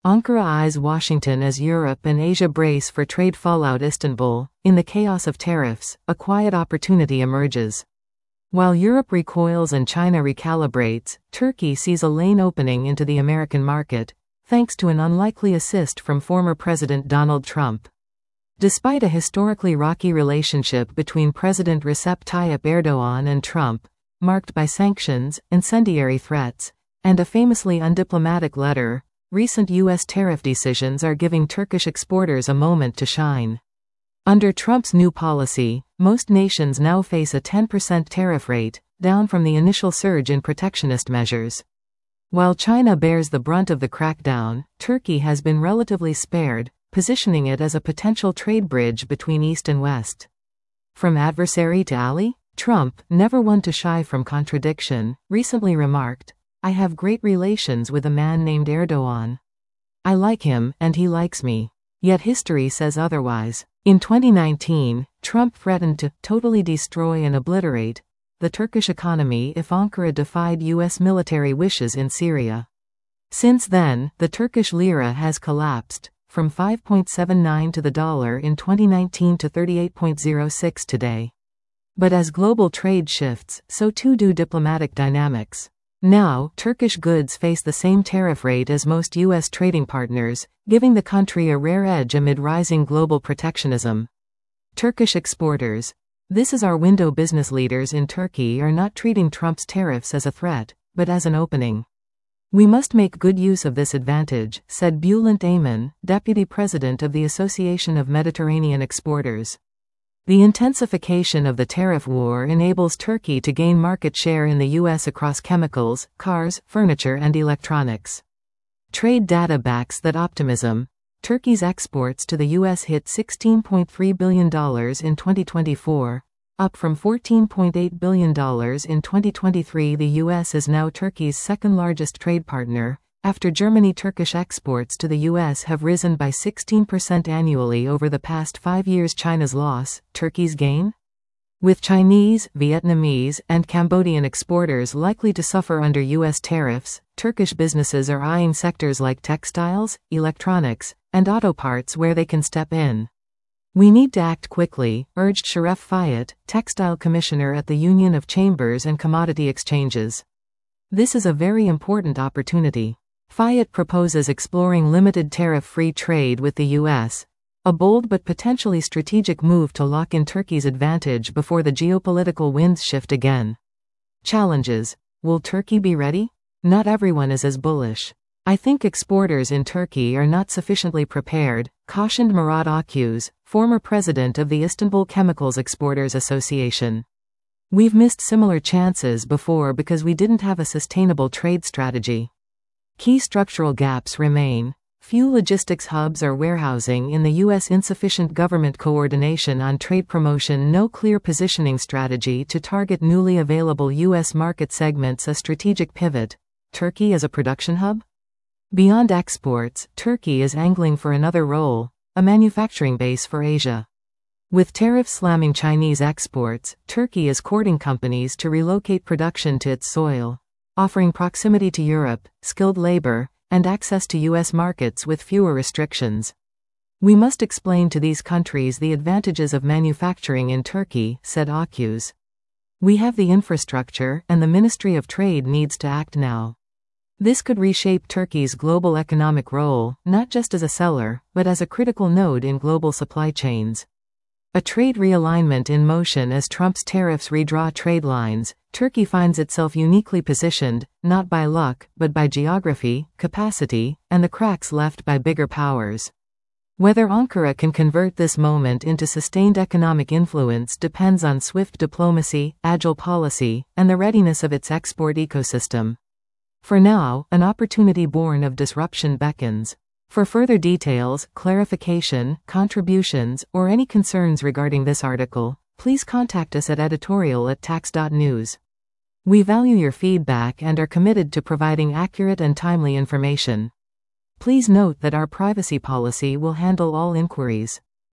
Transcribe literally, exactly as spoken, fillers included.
Ankara eyes Washington as Europe and Asia brace for trade fallout. Istanbul, in the chaos of tariffs, a quiet opportunity emerges. While Europe recoils and China recalibrates, Turkey sees a lane opening into the American market, thanks to an unlikely assist from former President Donald Trump. Despite a historically rocky relationship between President Recep Tayyip Erdogan and Trump, marked by sanctions, incendiary threats, and a famously undiplomatic letter, recent U S tariff decisions are giving Turkish exporters a moment to shine. Under Trump's new policy, most nations now face a ten percent tariff rate, down from the initial surge in protectionist measures. While China bears the brunt of the crackdown, Turkey has been relatively spared, positioning it as a potential trade bridge between East and West. From adversary to ally, Trump, never one to shy from contradiction, recently remarked, "I have great relations with a man named Erdogan. I like him, and he likes me." Yet history says otherwise. In twenty nineteen, Trump threatened to totally destroy and obliterate the Turkish economy if Ankara defied U S military wishes in Syria. Since then, the Turkish lira has collapsed, from five point seven nine to the dollar in twenty nineteen to thirty-eight point zero six today. But as global trade shifts, so too do diplomatic dynamics. Now, Turkish goods face the same tariff rate as most U S trading partners, giving the country a rare edge amid rising global protectionism. Turkish exporters. This is our window. Business leaders in Turkey are not treating Trump's tariffs as a threat, but as an opening. "We must make good use of this advantage," said Bülent Ayman, deputy president of the Association of Mediterranean Exporters. The intensification of the tariff war enables Turkey to gain market share in the U S across chemicals, cars, furniture and electronics. Trade data backs that optimism. Turkey's exports to the U S hit sixteen point three billion dollars in twenty twenty-four, up from fourteen point eight billion dollars in twenty twenty-three. The U S is now Turkey's second-largest trade partner, after Germany. Turkish exports to the U S have risen by sixteen percent annually over the past five years. China's loss, Turkey's gain? With Chinese, Vietnamese, and Cambodian exporters likely to suffer under U S tariffs, Turkish businesses are eyeing sectors like textiles, electronics, and auto parts where they can step in. "We need to act quickly," urged Sharef Fayet, textile commissioner at the Union of Chambers and Commodity Exchanges. "This is a very important opportunity." Fayet proposes exploring limited tariff-free trade with the U S, a bold but potentially strategic move to lock in Turkey's advantage before the geopolitical winds shift again. Challenges. Will Turkey be ready? Not everyone is as bullish. "I think exporters in Turkey are not sufficiently prepared," cautioned Murat Akgüz, former president of the Istanbul Chemicals Exporters Association. "We've missed similar chances before because we didn't have a sustainable trade strategy." Key structural gaps remain. Few logistics hubs or warehousing in the U S, insufficient government coordination on trade promotion, no clear positioning strategy to target newly available U S market segments. A strategic pivot. Turkey as a production hub? Beyond exports, Turkey is angling for another role, a manufacturing base for Asia. With tariffs slamming Chinese exports, Turkey is courting companies to relocate production to its soil, offering proximity to Europe, skilled labor, and access to U S markets with fewer restrictions. "We must explain to these countries the advantages of manufacturing in Turkey," said Akgüz. "We have the infrastructure, and the Ministry of Trade needs to act now." This could reshape Turkey's global economic role, not just as a seller, but as a critical node in global supply chains. A trade realignment in motion as Trump's tariffs redraw trade lines. Turkey finds itself uniquely positioned, not by luck, but by geography, capacity, and the cracks left by bigger powers. Whether Ankara can convert this moment into sustained economic influence depends on swift diplomacy, agile policy, and the readiness of its export ecosystem. For now, an opportunity born of disruption beckons. For further details, clarification, contributions, or any concerns regarding this article, please contact us at editorial at tax dot news. We value your feedback and are committed to providing accurate and timely information. Please note that our privacy policy will handle all inquiries.